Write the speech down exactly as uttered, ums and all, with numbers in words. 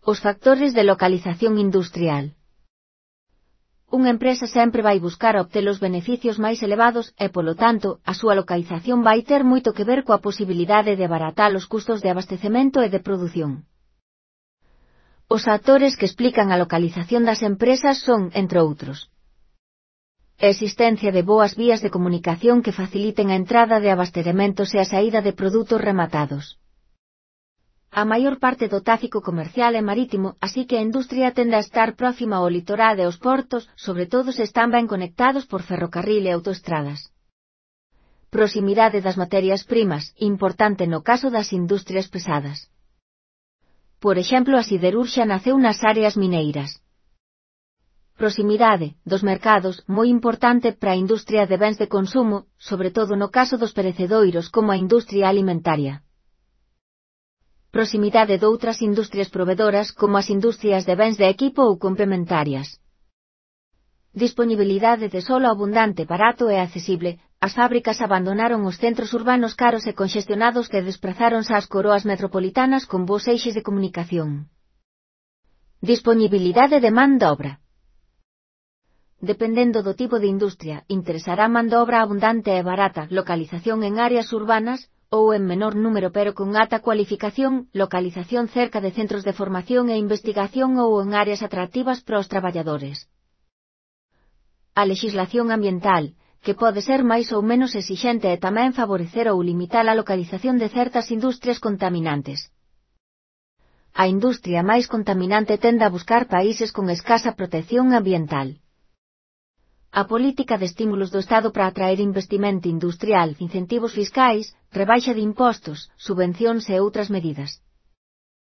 Os factores de localización industrial. Unha empresa sempre vai buscar obter os beneficios máis elevados e, polo tanto, a súa localización vai ter moito que ver coa posibilidade de abaratar os custos de abastecemento e de produción. Os factores que explican a localización das empresas son, entre outros, a existencia de boas vías de comunicación que faciliten a entrada de abastecementos e a saída de produtos rematados. A maior parte do tráfico comercial é marítimo, así que a industria tende a estar próxima ao litoral e aos portos, sobre todo se están ben conectados por ferrocarril e autoestradas. Proximidade das materias primas, importante no caso das industrias pesadas. Por exemplo, a siderurxia naceu nas áreas mineiras. Proximidade dos mercados, moi importante para a industria de bens de consumo, sobre todo no caso dos perecedoiros como a industria alimentaria. Proximidade doutras industrias provedoras como as industrias de bens de equipo ou complementarias. Disponibilidade de solo abundante, barato e accesible. As fábricas abandonaron os centros urbanos caros e conxestionados que desprazáronse ás coroas metropolitanas con bons eixes de comunicación. Disponibilidade de man de obra. Dependendo do tipo de industria, interesará man de obra abundante e barata, localización en áreas urbanas, ou en menor número pero con alta cualificación, localización cerca de centros de formación e investigación ou en áreas atractivas para os traballadores. A lexislación ambiental, que pode ser máis ou menos exixente e tamén favorecer ou limitar a localización de certas industrias contaminantes. A industria máis contaminante tende a buscar países con escasa protección ambiental. A política de estímulos do Estado para atraer investimento industrial, incentivos fiscais, rebaixa de impostos, subvencións e outras medidas.